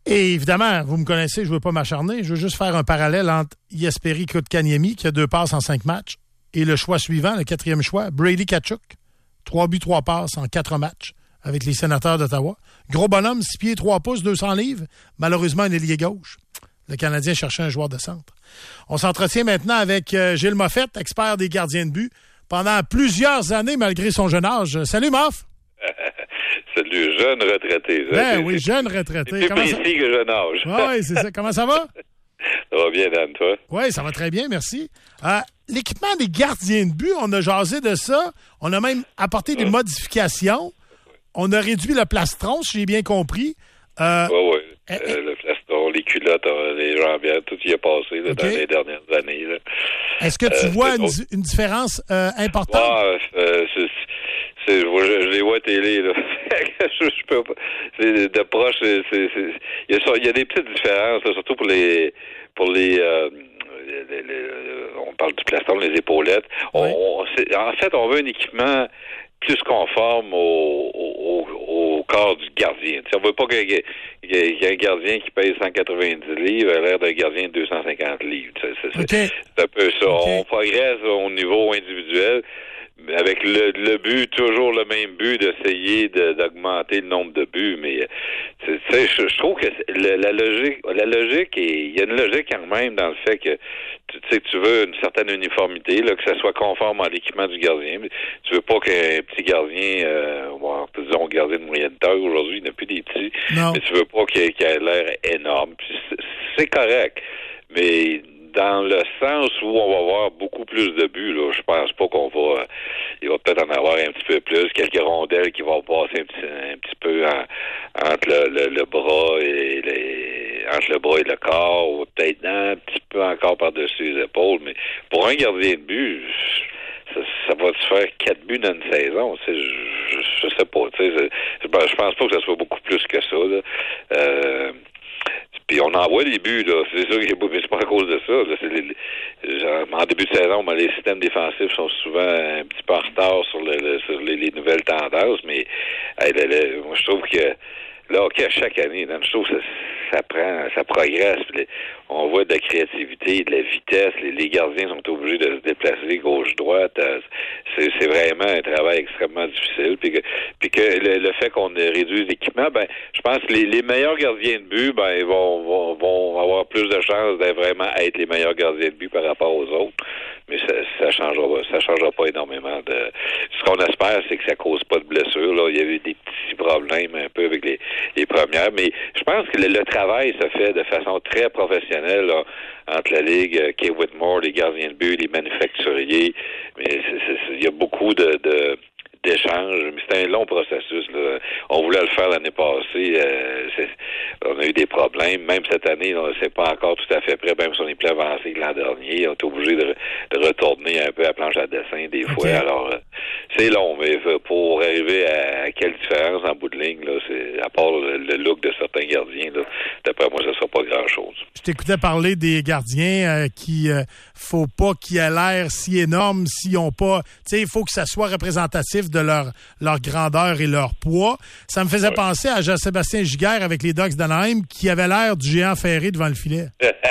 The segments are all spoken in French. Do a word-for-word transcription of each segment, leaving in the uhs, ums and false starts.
Et évidemment, vous me connaissez, je ne veux pas m'acharner, je veux juste faire un parallèle entre Jesperi Kotkaniemi, qui a deux passes en cinq matchs, et le choix suivant, le quatrième choix, Brady Tkachuk. Trois buts, trois passes en quatre matchs avec les Sénateurs d'Ottawa. Gros bonhomme, six pieds, trois pouces, deux cents livres. Malheureusement, un ailier gauche. Le Canadien cherchait un joueur de centre. On s'entretient maintenant avec euh, Gilles Moffett, expert des gardiens de but, pendant plusieurs années, malgré son jeune âge. Salut, Moff! Salut, jeune retraité. Ben c'est, oui, jeune retraité. C'est plus Comment précis ça... que jeune âge. Oui, c'est ça. Comment ça va? Ça va bien, Dan, toi? Oui, ça va très bien, merci. Euh, l'équipement des gardiens de but, on a jasé de ça. On a même apporté des ouais. modifications. On a réduit le plastron, si j'ai bien compris. Euh, oui, oui. Euh, euh, le plastron, les culottes, les jambières, tout y est passé là, okay. dans les dernières années. Là. Est-ce que tu euh, vois une, une différence euh, importante? Ah, euh, c'est, c'est, je, vois, je, je les vois à télé. Là. je, je peux pas. C'est, de proche, c'est, c'est, c'est, il, y a, il y a des petites différences, là, surtout pour les... pour les euh, Les, les, les, on parle du plastron, les épaulettes. Oui. On, on, c'est, en fait, on veut un équipement plus conforme au, au, au corps du gardien. T'sais, on veut pas qu'il y ait un gardien qui pèse cent quatre-vingt-dix livres à l'air d'un gardien de deux cent cinquante livres. C'est, c'est, okay. c'est un peu ça. Okay. On progresse au niveau individuel, avec le, le but, toujours le même but, d'essayer de, d'augmenter le nombre de buts, mais tu sais, je, je trouve que le, la logique, la logique, et il y a une logique quand même dans le fait que tu sais que tu veux une certaine uniformité, là, que ça soit conforme à l'équipement du gardien. Mais tu veux pas qu'un petit gardien, euh, bon, disons gardien de moyenne taille aujourd'hui, il n'y a plus des petits, non. mais tu veux pas qu'il, qu'il ait l'air énorme. Puis c'est, c'est correct, mais dans le sens où on va avoir beaucoup plus de buts, là, je pense pas qu'on va... Euh, il va peut-être en avoir un petit peu plus, quelques rondelles qui vont passer un petit, un petit peu en, entre le, le, le bras et les, entre le bras et le corps, ou peut-être un petit peu encore par-dessus les épaules, mais pour un gardien de but, ça, ça va se faire quatre buts dans une saison, tu sais, je, je, je sais pas, tu sais, je, je pense pas que ça soit beaucoup plus que ça, là. Euh, Puis on envoie des buts, là. C'est sûr que c'est pas à cause de ça. Là. C'est les, genre, en début de saison, ben, les systèmes défensifs sont souvent un petit peu en retard sur, le, le, sur les, les nouvelles tendances, mais hey, le, le, moi je trouve que là, OK, à chaque année, là, je trouve que ça, ça prend, ça progresse. Les, on voit de la créativité, de la vitesse. Les, les gardiens sont obligés de se déplacer gauche-droite. C'est, c'est vraiment un travail extrêmement difficile. Puis que, puis que le, le fait qu'on réduise l'équipement, ben, je pense que les, les meilleurs gardiens de but, ben, ils vont, vont, vont avoir plus de chances d'être vraiment être les meilleurs gardiens de but par rapport aux autres. Mais ça, ça changera, ça changera pas énormément. De... Ce qu'on espère, c'est que ça cause pas de blessures. Là, il y a eu des petits problèmes un peu avec les, les premières, mais je pense que le, le travail se fait de façon très professionnelle là, entre la Ligue, euh, Kay Whitmore, les gardiens de but, les manufacturiers. Mais c'est, c'est, c'est, il y a beaucoup de, de d'échanges, mais c'est un long processus. Là. On voulait le faire l'année passée. Euh, c'est, on a eu des problèmes. Même cette année, là, c'est pas encore tout à fait prêt, même si on est plus avancé que l'an dernier. On est obligé de, de retourner un peu à la planche à dessin des fois. Okay. Alors, euh, c'est long, mais pour arriver à, à quelle différence en bout de ligne, là, c'est à part le, le look de certains gardiens, là, d'après moi, ça ne sera pas grand-chose. Je t'écoutais parler des gardiens euh, qui euh, faut pas qu'ils aient l'air si énormes, s'ils ont pas... Tu sais, il faut que ça soit représentatif de leur, leur grandeur et leur poids. Ça me faisait ouais. penser à Jean-Sébastien Giguère avec les Ducks d'Anaheim qui avait l'air du géant ferré devant le filet.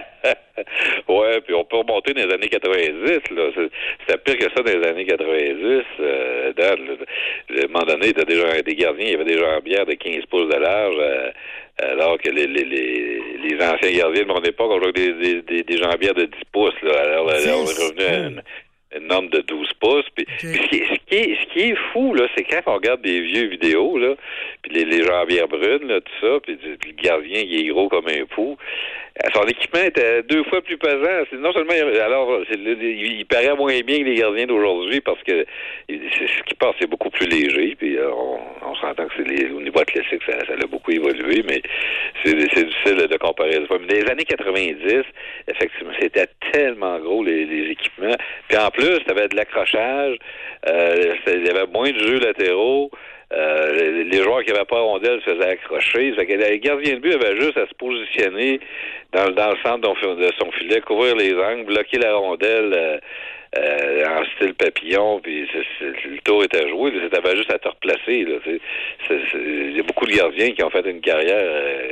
Ouais, puis on peut remonter dans les années quatre-vingt-dix, là. C'était pire que ça dans les années quatre-vingt-dix. Euh, dans le, le, à un moment donné, t'as déjà des gardiens, il y avait des jambières de quinze pouces de large, euh, alors que les, les, les, les anciens gardiens de mon époque, on jouait des, des, des, des jambières de dix pouces, là. Alors, là, on est revenu à une, une norme de douze pouces. Puis, okay. puis ce, qui est, ce, qui est, ce qui est fou, là, c'est quand on regarde des vieux vidéos, là, puis les, les jambières brunes, là, tout ça, puis, puis le gardien, il est gros comme un pou. Son équipement était deux fois plus pesant. C'est non seulement, alors, c'est, il, il paraît moins bien que les gardiens d'aujourd'hui parce que c'est, ce qui passe, c'est beaucoup plus léger. Puis on, on s'entend que c'est les, au niveau athlétique, ça, ça a beaucoup évolué, mais c'est, c'est difficile de comparer. Mais dans les années quatre-vingt-dix, effectivement, c'était tellement gros les, les équipements. Puis en plus, tu avais de l'accrochage, euh, il y avait moins de jeux latéraux. Euh, les, les joueurs qui n'avaient pas rondelle se faisaient accrocher. Ça fait que les gardiens de but avaient juste à se positionner dans, dans le centre de son filet, couvrir les angles, bloquer la rondelle euh, euh, en style papillon, puis c'est, c'est, le tour était joué. Tu avais juste à te replacer. Il y a beaucoup de gardiens qui ont fait une carrière euh, comme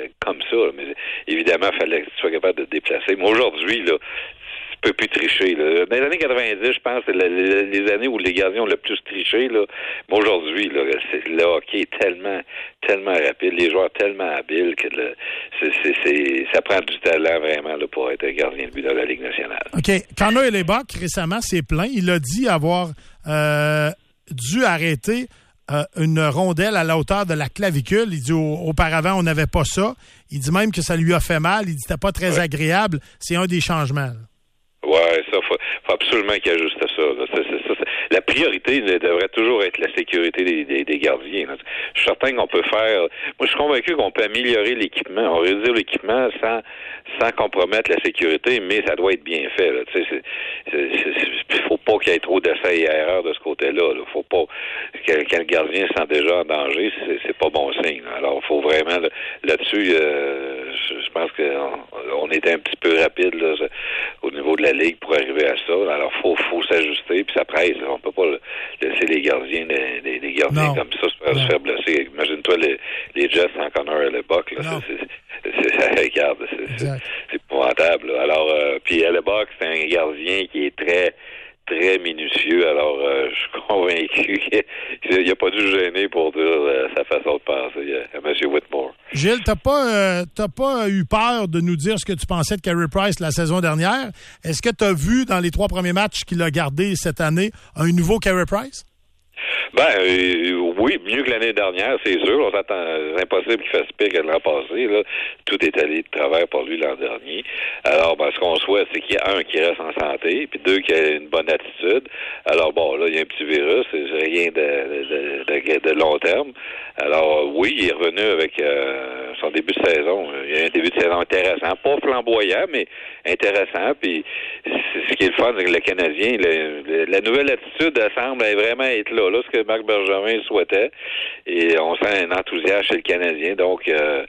ça, là, mais évidemment, il fallait que tu sois capable de te déplacer. Mais aujourd'hui, là, tu peux plus tricher. Là. Dans les années quatre-vingt-dix, je pense, c'est les, les années où les gardiens ont le plus triché. Là. Mais aujourd'hui, là, c'est, le hockey est tellement, tellement rapide, les joueurs tellement habiles que le, c'est, c'est, c'est, ça prend du talent vraiment là, pour être gardien de but dans la Ligue nationale. OK. Connor Hellebuyck, récemment, s'est plaint. Il a dit avoir euh, dû arrêter euh, une rondelle à la hauteur de la clavicule. Il dit au, auparavant, on n'avait pas ça. Il dit même que ça lui a fait mal. Il dit que c'était pas très ouais. agréable. C'est un des changements. Là. Ouais, ça, faut, faut absolument qu'il ajuste à ça. Là. Ça, ça, ça, ça. La priorité là, devrait toujours être la sécurité des, des, des gardiens. Là. Je suis certain qu'on peut faire... Moi, je suis convaincu qu'on peut améliorer l'équipement. On réduire l'équipement sans, sans compromettre la sécurité, mais ça doit être bien fait. Là. Tu sais, c'est, c'est, c'est, faut pas qu'il y ait trop d'essais et erreurs de ce côté-là. Là. Faut pas... Quand, quand le gardien se sent déjà en danger, c'est, c'est pas bon signe. Là. Alors, il faut vraiment... Là, là-dessus, euh, je, je pense qu'on on était un petit peu rapide là, au niveau de la Ligue pour arriver à ça. Alors, faut, faut s'ajuster, puis ça presse. Là. On peut pas laisser les gardiens, les, les gardiens non. comme ça se faire, se faire blesser. Imagine-toi les, les Jets en Connor Hellebuyck. Là, c'est, c'est, c'est, c'est, regarde, c'est, c'est, c'est épouvantable. Là. Alors, euh, puis Hellebuyck, c'est un gardien qui est très très minutieux, alors euh, je suis convaincu qu'il n'a pas dû se gêner pour dire euh, sa façon de penser à M. Whitmore. Gilles, t'as pas euh, t'as pas eu peur de nous dire ce que tu pensais de Carey Price la saison dernière. Est-ce que tu as vu dans les trois premiers matchs qu'il a gardés cette année un nouveau Carey Price? Ben euh, oui, mieux que l'année dernière, c'est sûr. On s'attend, c'est impossible qu'il fasse pire que l'an passé. Là. Tout est allé de travers pour lui l'an dernier. Alors, ben, ce qu'on souhaite, c'est qu'il y a un qui reste en santé, puis deux qui a une bonne attitude. Alors bon, là, il y a un petit virus, c'est rien de, de, de, de long terme. Alors oui, il est revenu avec euh, son début de saison. Il y a un début de saison intéressant, pas flamboyant, mais intéressant. Puis ce qui est le fun, c'est que le Canadien, le, le, la nouvelle attitude elle semble vraiment être là. Là, ce que Marc Bergevin souhaitait. Et on sent un enthousiasme chez le Canadien. Donc, euh,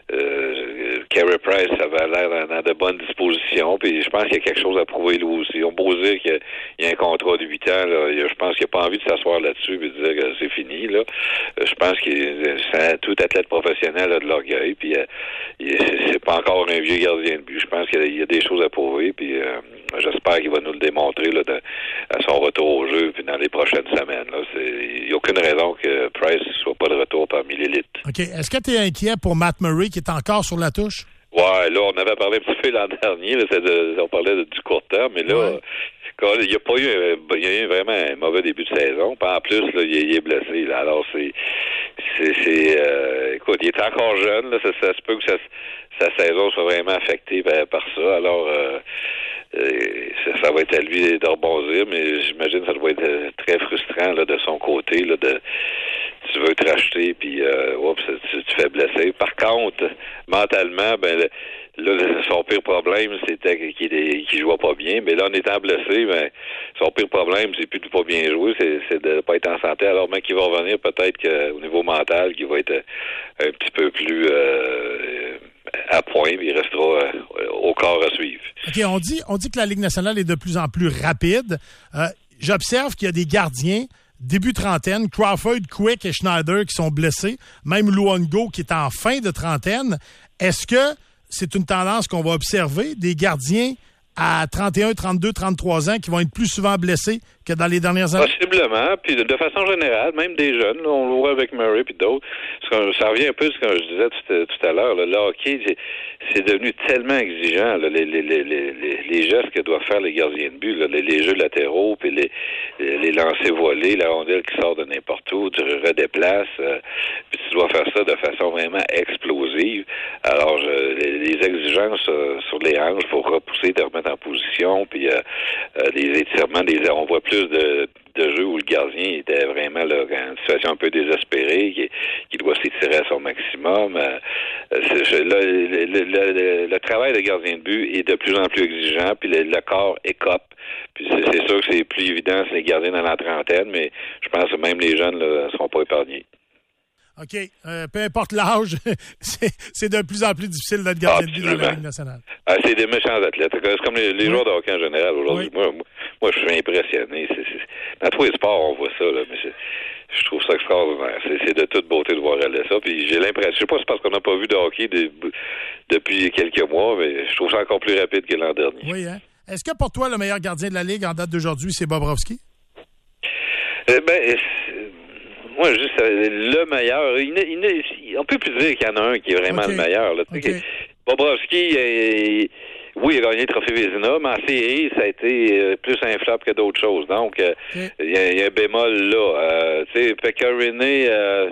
euh, Carey Price, ça va l'air dans, dans de bonnes dispositions. Puis je pense qu'il y a quelque chose à prouver lui aussi. On peut dire qu'il y a un contrat de huit ans. Là. Je pense qu'il n'a pas envie de s'asseoir là-dessus et de dire que c'est fini. Là. Je pense que c'est tout athlète professionnel a de l'orgueil. Puis euh, c'est, c'est pas encore un vieux gardien de but. Je pense qu'il y a des choses à prouver. Puis euh, j'espère qu'il va nous le démontrer là, de, à son retour au jeu puis dans les prochaines semaines. Là. Il n'y a aucune raison que Price ne soit pas de retour parmi l'élite. OK. Est-ce que tu es inquiet pour Matt Murray qui est encore sur la touche? Ouais, là, on avait parlé un petit peu l'an dernier. Là, c'est de, on parlait de, du court terme, mais là, ouais. quand, il n'y a pas eu, il y a eu vraiment un mauvais début de saison. Puis en plus, là, il, il est blessé. Là. Alors, c'est... c'est, c'est euh, écoute, il est encore jeune. Là, ça, ça se peut que sa, sa saison soit vraiment affectée par, par ça. Alors... Euh, Euh, ça, ça va être à lui de rebondir, mais j'imagine que ça doit être très frustrant là, de son côté, là, de tu veux te racheter, puis euh, oups, tu te fais blesser. Par contre, mentalement, ben là, son pire problème, c'était qu'il ne jouait pas bien. Mais là, en étant blessé, ben, son pire problème, c'est plus de pas bien jouer, c'est, c'est de ne pas être en santé. Alors même qu'il va revenir, peut-être qu'au niveau mental, qu'il va être un petit peu plus euh, à point, il restera euh, au corps à suivre. OK, on dit, on dit que la Ligue nationale est de plus en plus rapide. Euh, j'observe qu'il y a des gardiens début trentaine, Crawford, Quick et Schneider qui sont blessés, même Luongo qui est en fin de trentaine. Est-ce que c'est une tendance qu'on va observer, des gardiens à trente et un, trente-deux, trente-trois ans qui vont être plus souvent blessés que dans les dernières années? Possiblement, puis de, de façon générale, même des jeunes, là, on le voit avec Murray puis d'autres, ça revient un peu à ce que je disais tout, tout à l'heure, là, le hockey, c'est, c'est devenu tellement exigeant, là, les, les, les, les, les gestes que doivent faire les gardiens de but, là, les, les jeux latéraux, puis les, les lancers volés, la rondelle qui sort de n'importe où, tu redéplaces, euh, puis tu dois faire ça de façon vraiment explosive. Alors, je, les, les exigences euh, sur les hanches pour repousser, te remettre en position, puis euh, euh, les étirements, des, on voit plus de, de jeux où le gardien était vraiment là, dans une situation un peu désespérée, qui, qui doit s'étirer à son maximum. Euh, c'est, là, le, le, le, le travail de gardien de but est de plus en plus exigeant, puis le, le corps écope. Puis c'est, c'est sûr que c'est plus évident, c'est les gardiens dans la trentaine, mais je pense que même les jeunes ne seront pas épargnés. OK. Euh, peu importe l'âge, c'est, c'est de plus en plus difficile d'être gardien de but dans la Ligue nationale. Ah, c'est des méchants athlètes. C'est comme les, les oui. joueurs de hockey en général aujourd'hui. Oui. Moi, moi, moi, je suis impressionné. C'est, c'est... Dans tous les sports, on voit ça, là, mais c'est... je trouve ça extraordinaire. C'est, c'est de toute beauté de voir aller ça. Puis j'ai l'impression, je sais pas si c'est parce qu'on n'a pas vu de hockey de, depuis quelques mois, mais je trouve ça encore plus rapide que l'an dernier. Oui, hein? Est-ce que pour toi, le meilleur gardien de la Ligue en date d'aujourd'hui, c'est Bobrovski? Eh ben, moi, juste le meilleur. Il, il, on peut plus dire qu'il y en a un qui est vraiment okay. le meilleur. Là. Okay. Bobrovski, il, oui, il a gagné le trophée Vézina, mais en série, ça a été plus un flop que d'autres choses. Donc, okay. il, y a, il y a un bémol là. Euh, tu sais, Pekka-Rinne, euh,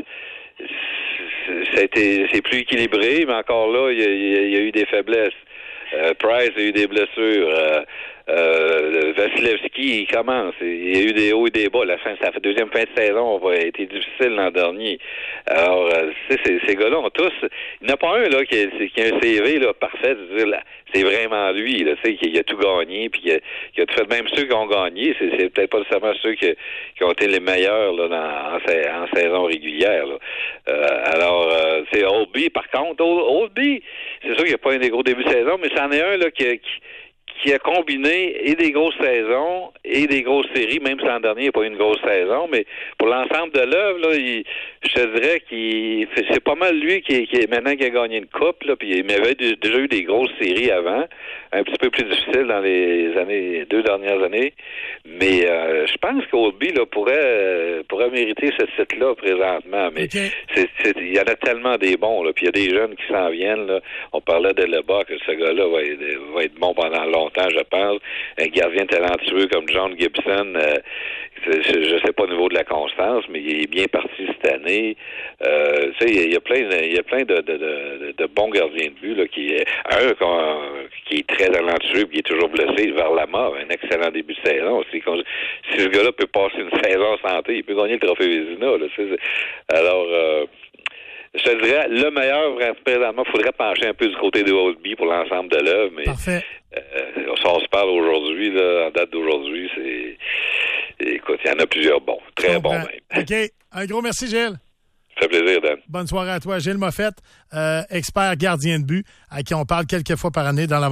ça a été, c'est plus équilibré, mais encore là, il y a, il y a eu des faiblesses. Euh, Price a eu des blessures. Euh, euh, Vasilevski, il commence. Il y a eu des hauts et des bas. La fin, ça fait deuxième fin de saison, a été difficile l'an dernier. Alors, euh, ces, ces gars-là ont tous. Il n'y en a pas un là qui a, qui a un C V là parfait. De dire, là, c'est vraiment lui. Là, tu sais, qui a tout gagné, puis qui a, qui a tout fait. Même ceux qui ont gagné, c'est, c'est peut-être pas nécessairement ceux qui, qui ont été les meilleurs là dans, en, en saison régulière. Là. Euh, alors, euh, c'est Oldby. Par contre, Oldby, c'est sûr qu'il n'y a pas un des gros débuts de saison, mais c'en est un là qui, qui qui a combiné et des grosses saisons et des grosses séries, même si l'an dernier, il n'y a pas eu une grosse saison, mais pour l'ensemble de l'œuvre, là, il, je te dirais qu'il c'est pas mal lui qui, qui maintenant qui a gagné une coupe, là, puis il avait déjà eu des grosses séries avant, un petit peu plus difficile dans les années, deux dernières années, mais euh, je pense qu'Oldby, là, pourrait, euh, pourrait mériter ce titre-là présentement, mais okay. c'est, c'est, il y en a tellement des bons, là, puis il y a des jeunes qui s'en viennent, là. On parlait de Lebas, que ce gars-là va être, va être bon pendant longtemps, je pense. Un gardien talentueux comme John Gibson, euh, je ne sais pas au niveau de la constance, mais il est bien parti cette année. Euh, tu sais, il y a plein, il y a plein de, de, de, de bons gardiens de but là, qui un qui est très talentueux, qui est toujours blessé vers la mort, un excellent début de saison. Si, si ce gars-là peut passer une saison en santé, il peut gagner le trophée Vézina. Là, alors. Euh, Je te dirais, le meilleur, présentement, il faudrait pencher un peu du côté de Oldby pour l'ensemble de l'œuvre, mais Parfait. Euh, si on se parle aujourd'hui, là, en date d'aujourd'hui, c'est... Écoute, il y en a plusieurs bons, très bons même. OK. Un gros merci, Gilles. Ça fait plaisir, Dan. Bonne soirée à toi. Gilles Moffett, euh, expert gardien de but, à qui on parle quelques fois par année dans la